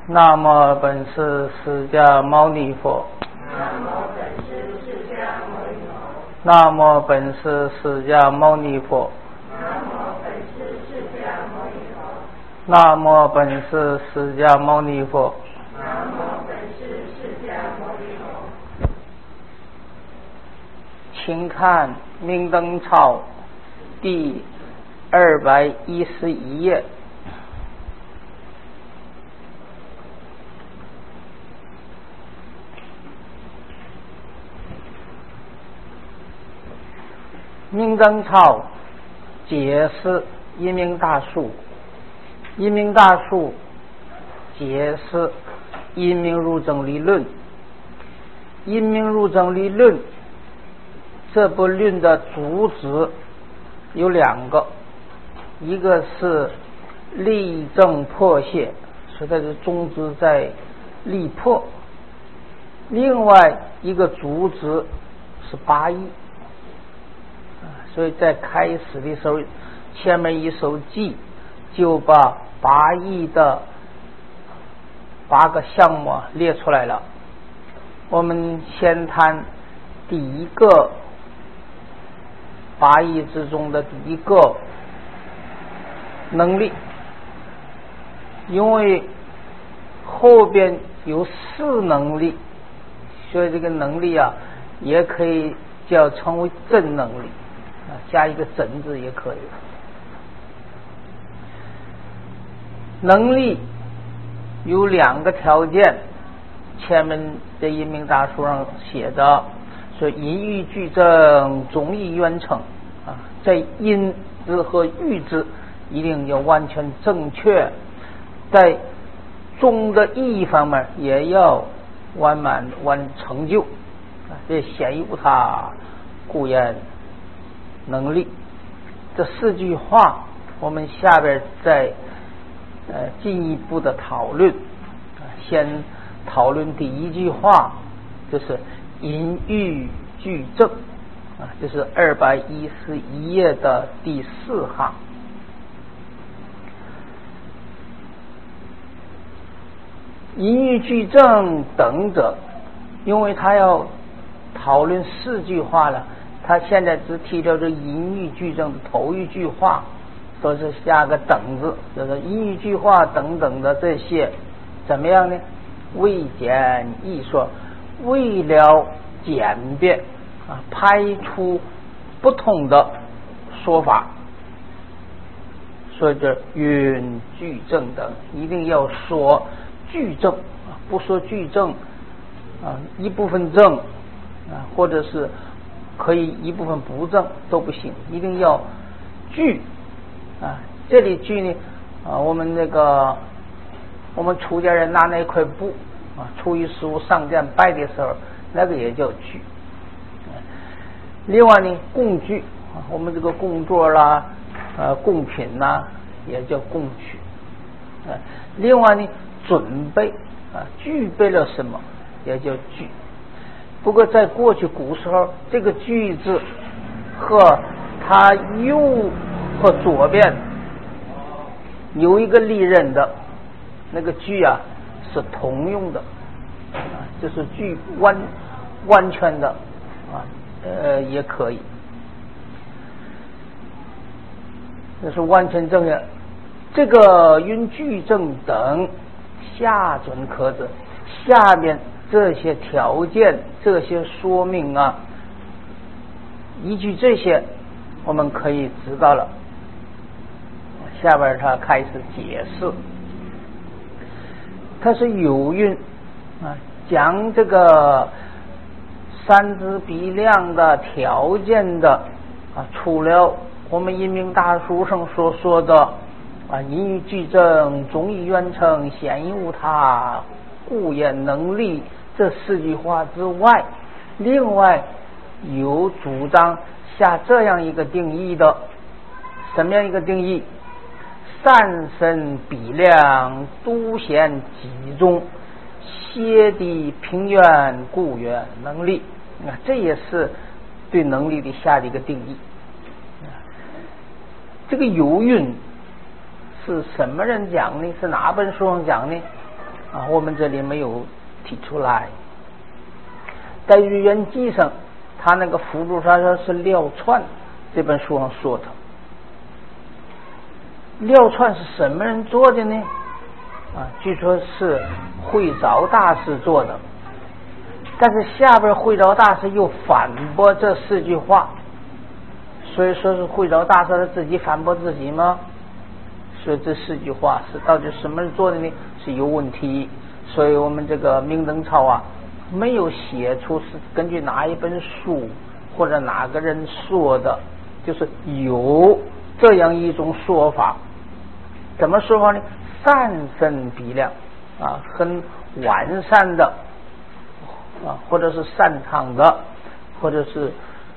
南无本师释迦牟尼佛。南无本师释迦牟尼佛。南无本师释迦牟尼佛。请看明灯抄第211页。明灯抄解释一明大术，一明大术解释因明入正理论。因明入正理论这部论的主旨有2个，一个是立正破泄，所以它的宗旨在立破；另外一个主旨是八义。所以在开始的时候，前面一首偈就把八义的8个项目列出来了。我们先谈第一个八义之中的第一个能力，因为后边有4能力，所以这个能力也可以叫称为真能力，加一个真字也可以。能力有2个条件，前面在因明大书上写的，说因欲俱正，总义圆成在因字和喻字一定要完全正确，在中的意义方面也要完成就，这显于他故言能力。这4句话我们下边再进一步的讨论。先讨论第1句话，就是因欲俱正，这是211页的第4行。因欲俱正等者，因为他要讨论4句话了，他现在只提到这因欲俱正的头1句话，都是下个等字，就是因欲俱话等等的这些怎么样呢？为简易说，为了简便排除不同的说法，所以这允俱正等一定要说俱正，不说俱正一部分正或者是可以一部分不正都不行，一定要俱这里俱呢我们出家人拿那一块布初一十五上殿拜的时候，那个也叫俱。另外呢，供具我们这个供桌啦供品也叫供具。另外呢，准备具备了什么也叫具。不过在过去古时候，这个具字和它右和左边有一个利刃的那个具是通用的，就是具完全的也可以，这是完全正的。这个因俱正等下准可知，下面这些条件这些说明依据这些我们可以知道了。下边他开始解释，他是有韵讲这个三支比量的条件的除了我们因明大书上所说的因欲俱正，总义圆成，显应无他，故言能力这4句话之外，另外有主张下这样一个定义的。什么样一个定义？善身比量，都显集中，歇地平原，故曰能力。这也是对能力的下的一个定义。这个有韵是什么人讲呢？是哪本书上讲呢？ 我们这里没有提出来。在《日元记》上，他那个附注上说是廖川这本书上说的。廖川是什么人做的呢？据说是慧昭大师做的，但是下边慧昭大师又反驳这4句话，所以说是慧昭大师他自己反驳自己吗？所以这4句话是到底什么人做的呢？是有问题。所以我们这个明登超没有写出是根据哪一本书或者哪个人说的，就是有这样一种说法。怎么说法呢？善身比量很完善的或者是擅长的，或者是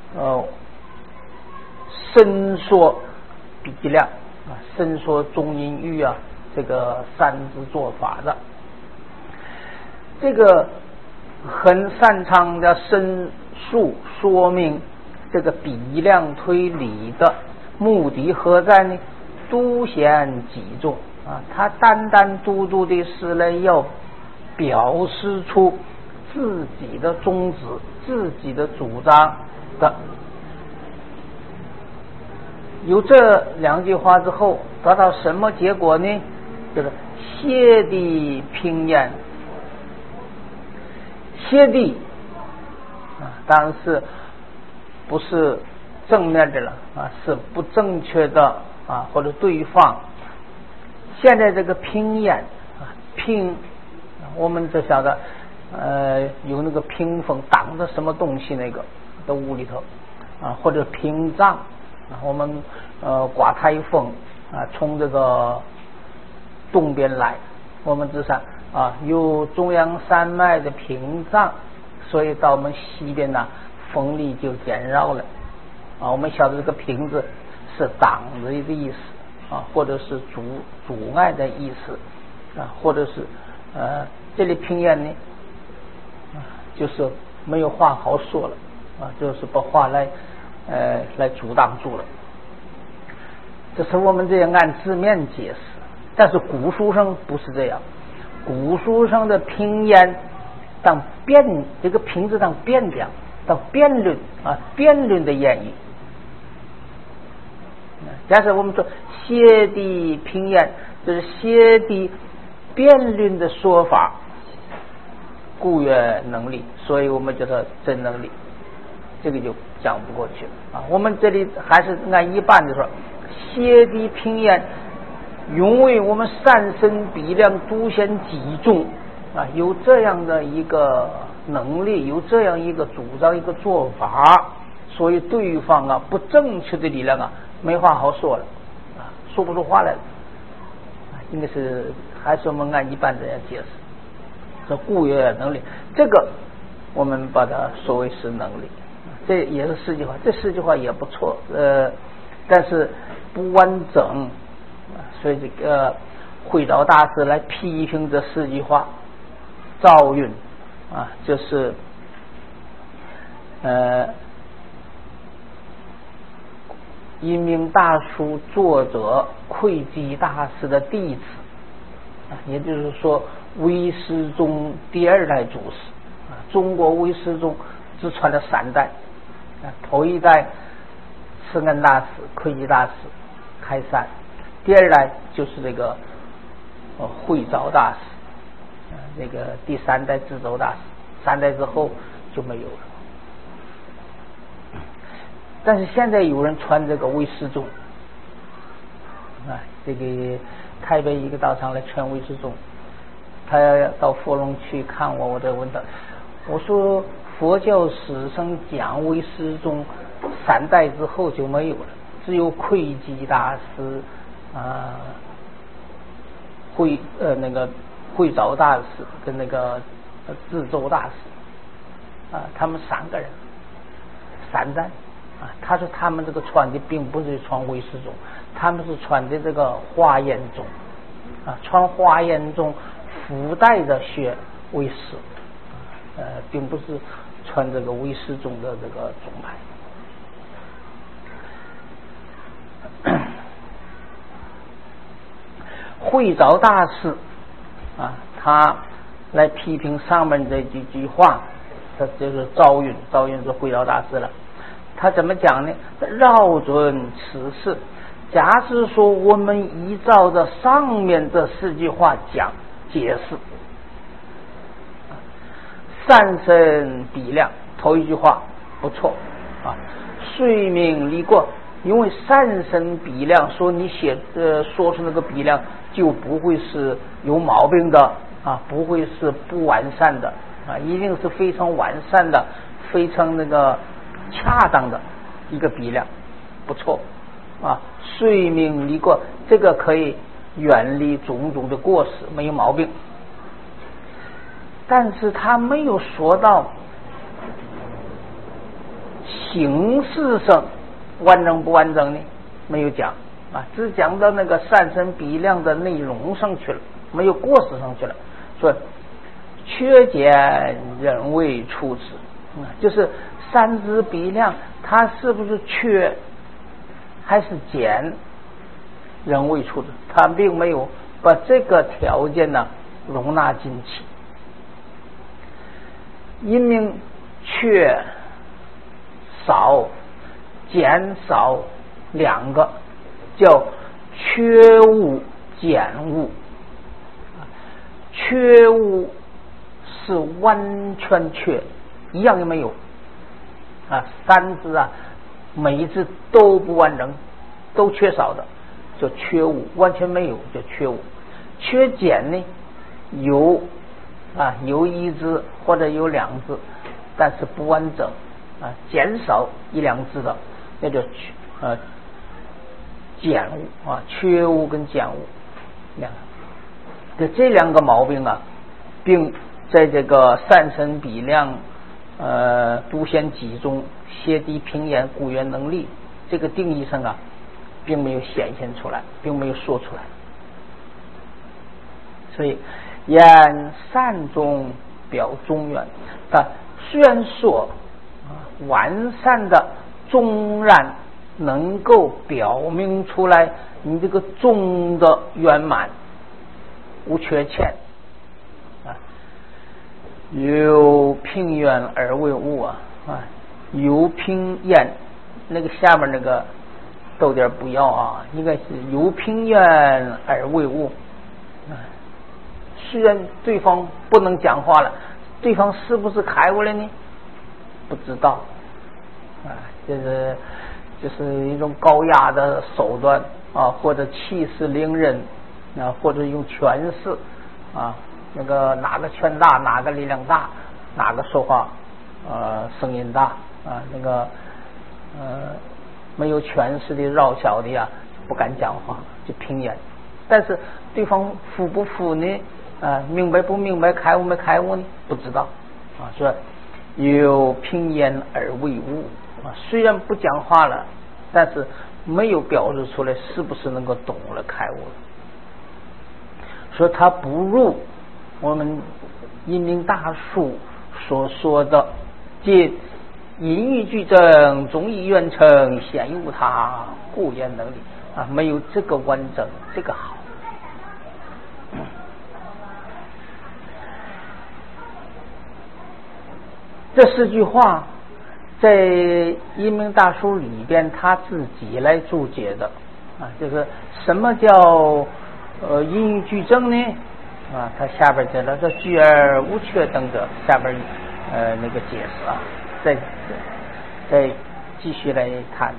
伸缩比量伸缩中音域这个三支做法的，这个很擅长的申述说明这个比量推理的目的何在呢？独显己重他单单独独的是来要表示出自己的宗旨、自己的主张的。有这2句话之后，得到什么结果呢？就是谢地平言。谢地当然是不是正面的了是不正确的或者对方。现在这个平言平，我们就晓得有那个屏风挡着什么东西那个的屋里头或者屏障我们刮台风从这个东边来，我们知道有中央山脉的屏障，所以到我们西边风力就减弱了我们晓得这个屏字是挡着的意思或者是阻碍的意思或者是这里平言呢就是没有话好说了就是把话来阻挡住了。这是我们这样按字面解释，但是古书上不是这样。古书上的平言当这个平字当辩讲，当辩论辩论的言语。假设我们说谢地平言，就是谢地辩论的说法，故曰能力，所以我们叫它真能力，这个就讲不过去了我们这里还是按一般的说，谢地平言永为我们善身比量独显己重有这样的一个能力，有这样一个主张一个做法，所以对方不正确的力量没话好说了说不出话来了应该是还是我们按一般这样解释，说故曰能力，这个我们把它说为是能力，这也是4句话，这4句话也不错但是不完整所以这个慧昭大师来批评这4句话。赵云就是阴明大书作者慧基大师的弟子也就是说唯识宗第2代祖师中国唯识宗只传了3代头1代慈恩大师、慧基大师开山，第2代就是这个慧昭大师那个第3代智周大师，3代之后就没有了。但是现在有人传这个唯识宗这个台北一个道场来传唯识宗，他到佛龙去看我就问他，我说佛教史上讲唯识宗3代之后就没有了，只有慧基大师那个慧昭大师跟那个智周大师他们3个人3代他说他们这个传的并不是传唯识宗，他们是传的这个华严宗传华严宗附带的学唯识并不是传这个唯识宗的这个宗派。慧昭大师他来批评上面这几句话，他就是赵云是慧道大师了。他怎么讲呢？绕准此事，假使说我们依照着上面这4句话讲解释，三身比量，头一句话不错啊，睡眠离过，因为三身比量，说你说出那个比量就不会是有毛病的啊，不会是不完善的啊，一定是非常完善的，非常那个恰当的一个比量，不错啊。睡眠离过，这个可以远离种种的过失，没有毛病。但是他没有说到形式上完整不完整呢，没有讲啊，只讲到那个三身比量的内容上去了，没有过失上去了。说缺减人为处之，就是三支比量，它是不是缺还是减人为处之？他并没有把这个条件呢容纳进去。因命缺少减少2个，叫缺物减物。缺物是完全缺，一样也没有啊，3支啊，每一支都不完整，都缺少的叫缺物，完全没有叫缺物。缺减呢，有1支或者有2支，但是不完整啊，减少1、2支的，那叫减物啊，缺物跟减物这2个毛病啊，并在这个三身比量独显集中邪敌平言古言能力这个定义上啊，并没有显现出来，并没有说出来。所以言善中表中原，但虽然说完善的中然能够表明出来你这个中的圆满无缺欠啊，由平原而为物啊，由平原那个下面那个逗点不要啊，应该是由平原而为物。虽然对方不能讲话了，对方是不是开悟了呢？不知道啊，就是一种高压的手段啊，或者气势凌人啊，或者用权势啊，那个哪个权大，哪个力量大，哪个说话声音大啊，那个没有权势的绕小的呀，不敢讲话，就平言。但是对方服不服呢？明白不明白，开悟没开悟呢？不知道啊。说有平言而为物啊，虽然不讲话了，但是没有表示出来是不是能够懂了开悟了。说他不入我们阴明大术所说的借隐喻具证中义愿成显悟他故言能力啊，没有这个完整，这个好。这4句话在阴明大书里边他自己来注解的啊，就是什么叫隐喻具证呢？啊，他下边讲了这具而无缺等者，下边那个解释啊，再继续来看。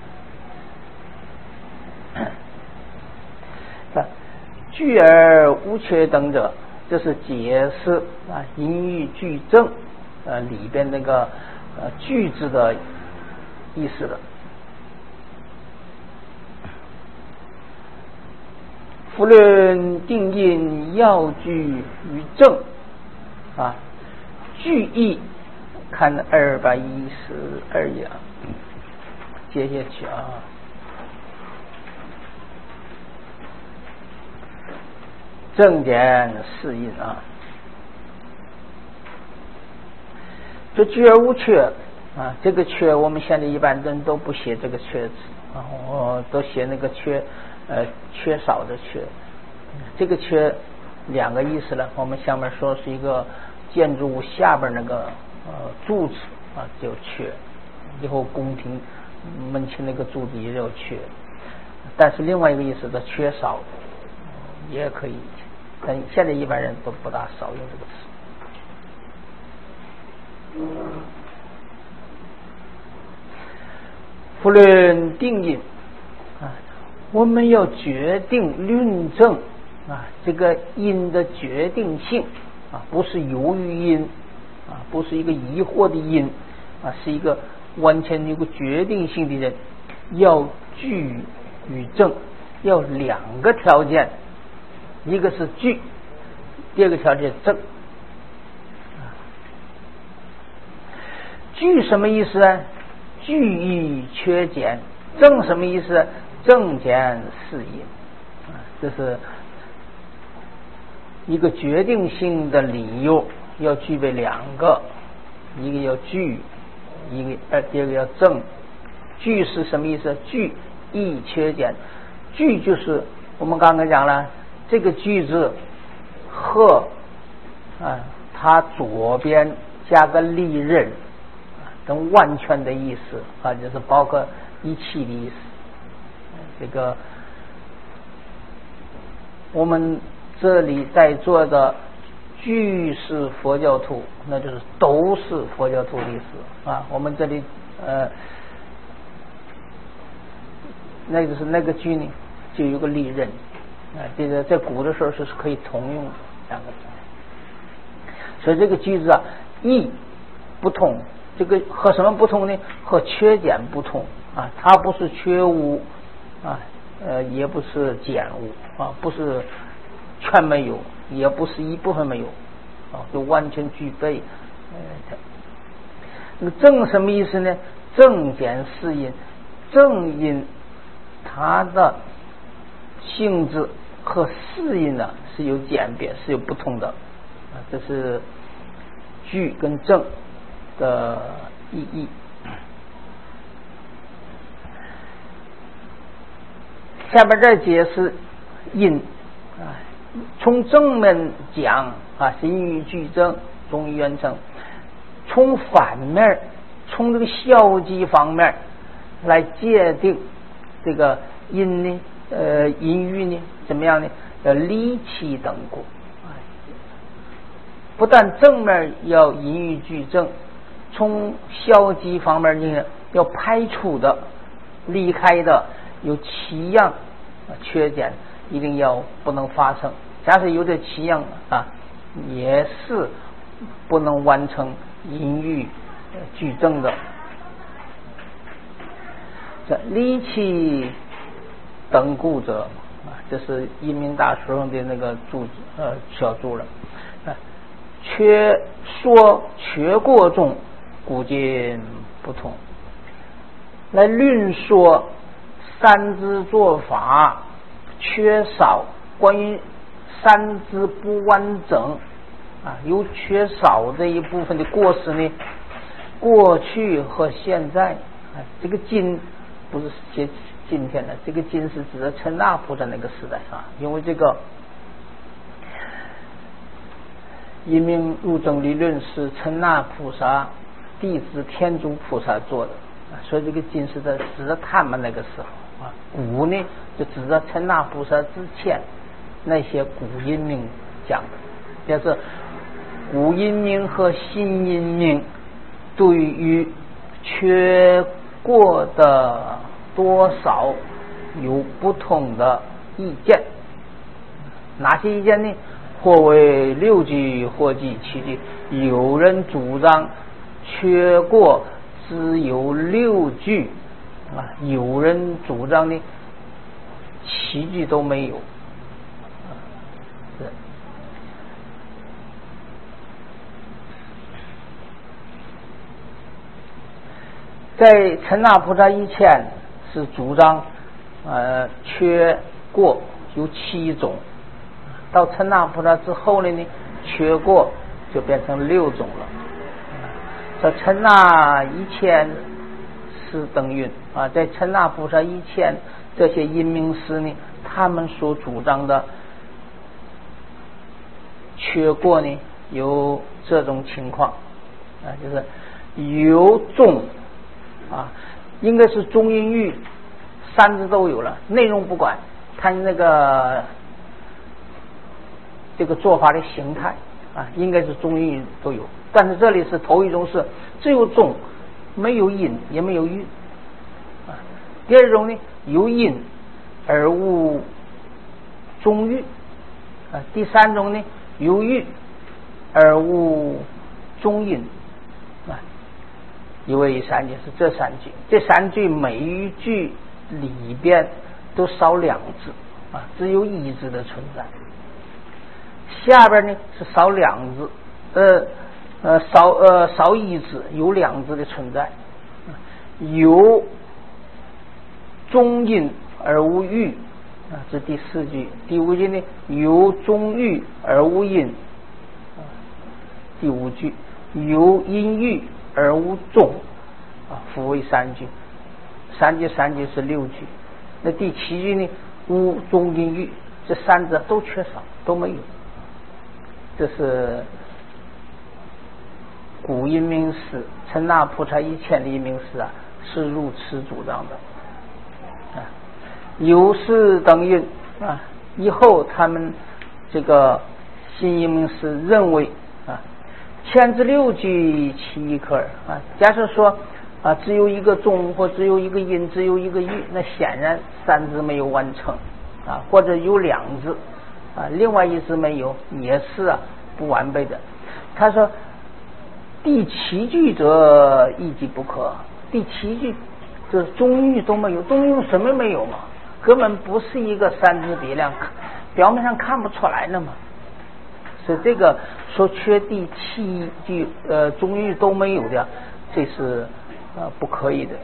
具而无缺等者，这是解释啊隐喻具证里边那个句子的意思的。夫论定因要据于证啊，句意看212页，接下去啊。正点适应啊，这具而无缺啊，这个缺我们现在一般人都不写这个缺字啊，我都写那个缺少的缺。这个缺两个意思了。我们下面说是一个建筑物下边那个柱子啊就缺，以后宫廷门前那个柱子也有缺，但是另外一个意思的缺少也可以，但现在一般人都不大少用这个词。不论定因啊，我们要决定论证啊，这个因的决定性啊，不是由于因啊，不是一个疑惑的因啊，是一个完全有个决定性的人，要据与证，要两个条件，一个是据，第二个条件证。据什么意思呢？据意缺减。证什么意思？证减是因。这是一个决定性的理由，要具备两个，一个要据，第二个要证。据是什么意思？据意缺减。据就是我们刚刚讲了，这个句子和它左边加个利刃等完全的意思啊，就是包括一气的意思。这个我们这里在座的俱是佛教徒，那就是都是佛教徒的意思啊。我们这里那就是那个句呢，就有个利刃啊，这个在古的时候是可以通用的两个字。所以这个句子啊，意不同。这个和什么不同呢？和缺减不同啊，它不是缺无啊，也不是减无啊，不是全没有，也不是一部分没有啊，就完全具备。那么正什么意思呢？正减是因，正因它的性质和是因呢是有简别，是有不同的啊，这是据跟正的意义。下边再解释因啊，从正面讲啊是因与具证，中于原成；从反面，从这个消极方面来界定这个因呢，因与呢怎么样呢？要离其等故。不但正面要因与具证，从消极方面呢要排除的、离开的有七样缺点，一定要不能发生。假设有这七样啊，也是不能完成因与具证的。这离其等故者啊，这是阴明大师用的那个注小注了。缺说缺过中，古今不同。来论说三支做法缺少，关于三支不完整啊，有缺少这一部分的过失呢，过去和现在啊，这个今不是写今天的，这个今是指的陈那菩萨那个时代啊，因为这个因明入证理论是陈那菩萨弟子天竺菩萨做的，所以这个今是在指着他们那个时候啊。古呢就指着陈那菩萨之前那些古因明讲的，就是古因明和新因明对于缺过的多少有不同的意见。哪些意见呢？或为六句，或记七句。有人主张缺过只有六句啊，有人主张呢七句都没有。在陈那菩萨以前是主张缺过有7种，到陈那菩萨之后呢，缺过就变成6种了。在陈那以前是等运啊，在陈那菩萨以前，这些因明师呢，他们所主张的缺过呢有这种情况啊，就是有中啊，应该是中音韵三字都有了，内容不管，看那个这个做法的形态啊，应该是中音韵都有，但是这里是头一种是只有中没有音也没有韵啊，第二种呢有音而无中韵啊，第三种呢有韵而无中音啊，一位一三句是这三句，这三句每一句里边都少两字啊，只有一字的存在。下边呢是少两字，少一字，有两字的存在，有中音而无韵啊，这第四句。第五句呢有中韵而无音啊，第五句有音韵而无中啊，复为三句，三句是六句。那第七句呢无中音韵，这三者都缺少，都没有。这是古音明师陈那菩萨以前的音明师啊，是如此主张的啊。有诗等韵啊，以后他们这个新音明师认为啊，前之六句其一可耳啊。假设说啊，只有一个中或只有一个音，只有一个韵，那显然三字没有完成啊，或者有两字啊，另外一字没有，也是啊不完备的。他说第七句则一句不可，第七句这中韵都没有，中韵什么没有嘛？根本不是一个三字比量，表面上看不出来的嘛。所以这个说缺第七句中韵都没有的，这是不可以的。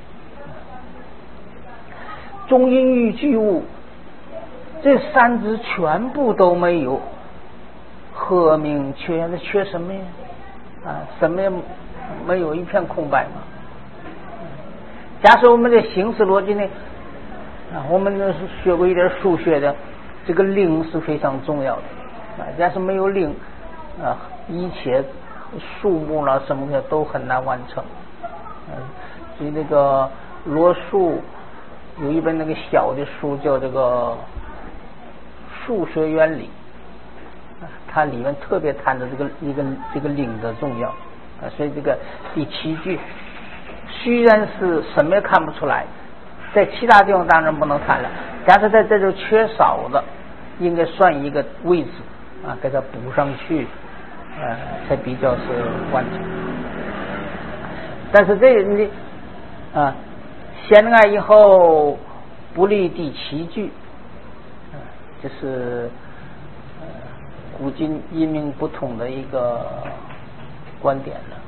中音韵俱无，这三字全部都没有，何名缺？那缺什么呀？啊，什么也没有，一片空白嘛。假设我们的形式逻辑呢，啊，我们是学过一点数学的，这个零是非常重要的啊。假设没有零啊，一切数目了什么的都很难完成。所以那个罗素有一本那个小的书叫这个数学原理，它里面特别谈的这个零的重要啊。所以这个第七句虽然是什么也看不出来，在其他地方当然不能看了，但是在这就缺少的应该算一个位置啊，给它补上去才比较是完整。但是这你啊，显爱以后不立第七句，这是古今音名不同的一个观点了。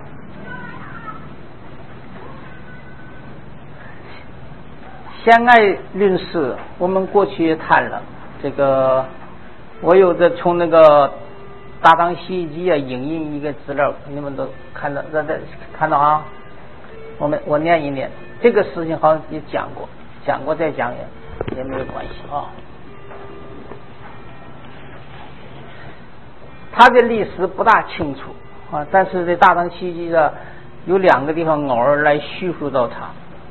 先爱论事，我们过去也谈了这个，我有的从那个大唐西域记啊影印一个资料，你们都看到，看到啊。我念一念，这个事情好像也讲过再讲也没有关系啊。他的历史不大清楚啊，但是在大唐西域记上有两个地方偶尔来叙述到他。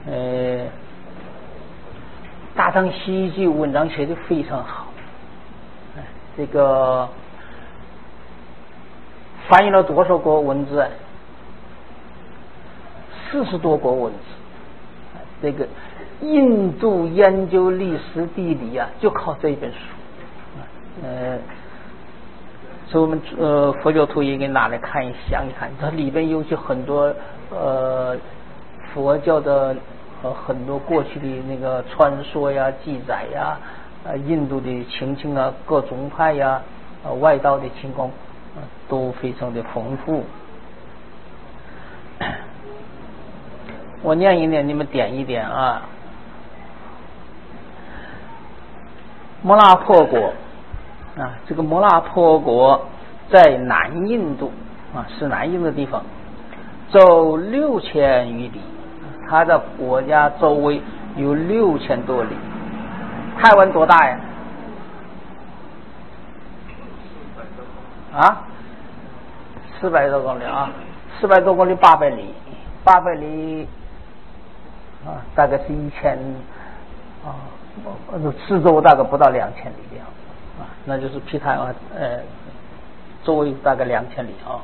大唐西域记文章写得非常好，这个翻译了多少个文字？40多个文字。这个印度研究历史地理啊，就靠这一本书。所以我们佛教徒也给拿来看一想一看，它里边有些很多佛教的很多过去的那个传说呀、记载呀，印度的情形啊，各宗派呀，外道的情况都非常的丰富。我念一念，你们点一点啊。摩拉婆国啊，这个摩拉婆国在南印度啊，是南印的地方，走6000余里，它的国家周围有6000多里。台湾多大呀啊，400多公里啊，400多公里，800里啊，大概是1000啊，四周大概不到2000里的样子啊，那就是皮坦啊，周围大概2000里啊。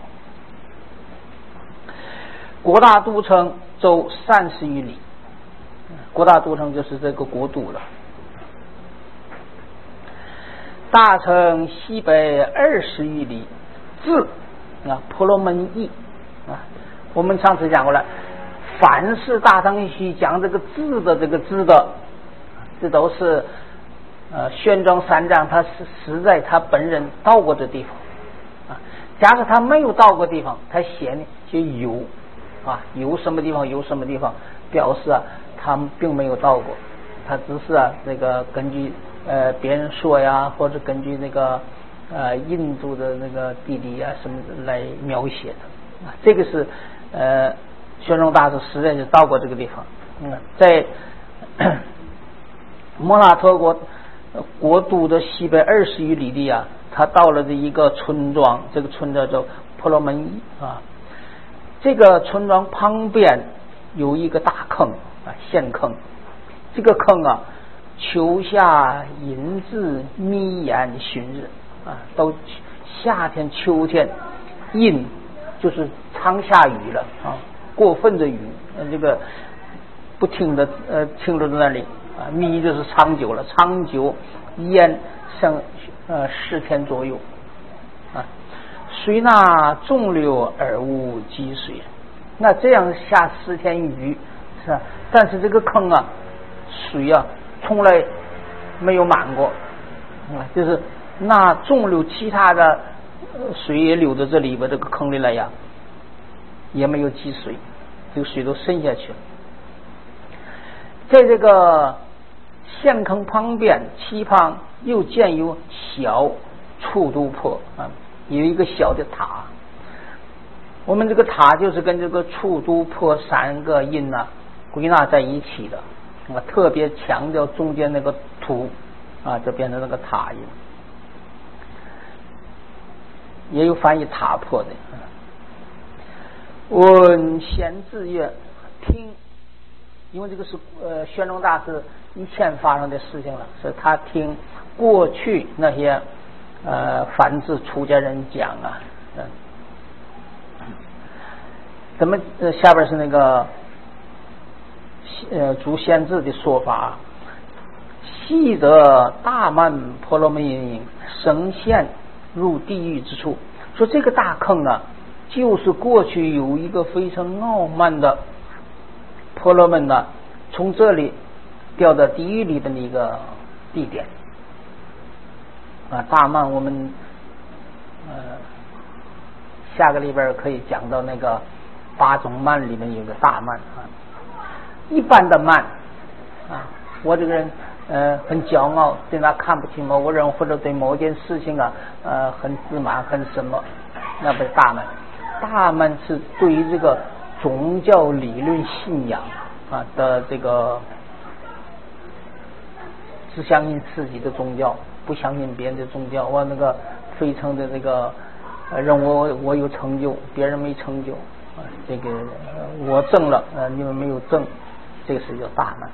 国大都城周30余里，国大都城就是这个国都了。大城西北20余里，至啊婆罗门邑啊，我们上次讲过了，凡是大唐西讲这个至的这都是宣装三藏他实在他本人到过的地方啊。假使他没有到过地方，他写呢就有啊，有什么地方有什么地方，表示啊他并没有到过，他只是啊那个根据别人说呀，或者根据那个印度的那个地理啊什么来描写的啊。这个是宣宗大师实在是到过这个地方。在摩拉托国都的西北20余里地啊，他到了这一个村庄，这个村叫做婆罗门邑啊。这个村庄旁边有一个大坑啊，陷坑。这个坑啊，秋夏寅至密严旬日啊，都夏天秋天，阴就是常下雨了啊，过分的雨，这个不停的停留在那里啊，密就是长久了，长久淹上10天左右啊。水纳众流而无积水，那这样下10天雨是吧？但是这个坑啊，水啊从来没有满过啊，就是那众流其他的水也流到这里边这个坑里来呀，也没有积水，这个水都渗下去了。在这个陷坑旁边其旁又建有小处都坡啊，有一个小的塔。我们这个塔就是跟这个处都坡3个音呢归纳在一起的啊，特别强调中间那个土啊，就变成那个塔音，也有翻译塔坡的。闻贤自曰，听，因为这个是宣宗大师以前发生的事情了，所以他听过去那些梵志出家人讲啊，咱们下边是那个诸先知的说法。悉得大曼婆罗门因升现入地狱之处，说这个大坑呢，就是过去有一个非常傲慢的婆罗门呢，从这里掉到地狱里的一个地点啊。大曼我们下个礼拜可以讲到那个8种曼里面有个大曼啊。一般的曼啊，我这个人很骄傲，对他看不起某个人，或者对某件事情啊很自满，很什么，那不是大曼。大曼是对于这个宗教理论信仰啊的这个只相信自己的宗教，不相信别人的宗教。我那个非常的这个认为我有成就，别人没成就啊，这个我证了你们没有证，这个是叫大曼。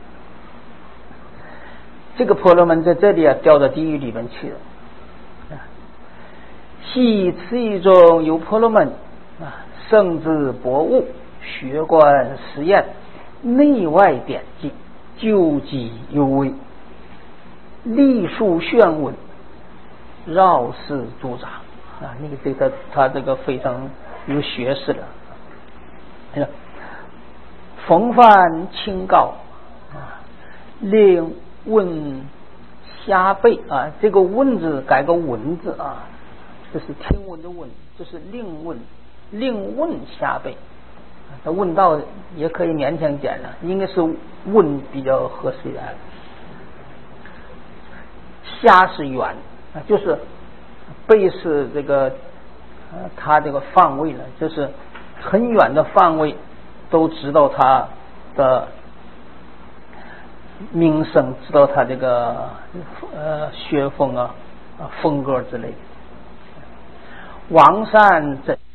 这个婆罗门在这里啊掉到地狱里面去了。系此狱中有婆罗门啊，圣智博悟，学观实验，内外典记，究极有为，立树宣文，绕世主长啊，那个对他这个非常有学识的。风范清高啊，令问虾背啊，这个问字改个文字啊，这是听闻的问，就是令问虾背。他问道也可以勉强讲了，应该是问比较合适的。虾是远啊，就是背是这个他这个范围了，就是很远的范围都知道他的名声，知道他这个学风啊风格之类的。 王善整